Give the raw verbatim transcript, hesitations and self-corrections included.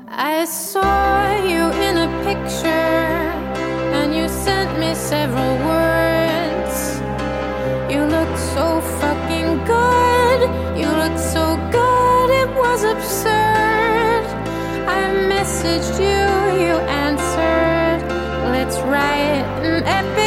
I saw you in a picture, and you sent me several words. You look so fucking good. You look so good, it was absurd. I messaged you, you answered. Let's write an epic